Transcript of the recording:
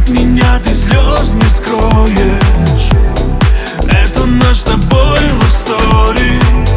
меня ты слез не скроешь. Это наш с тобой love story.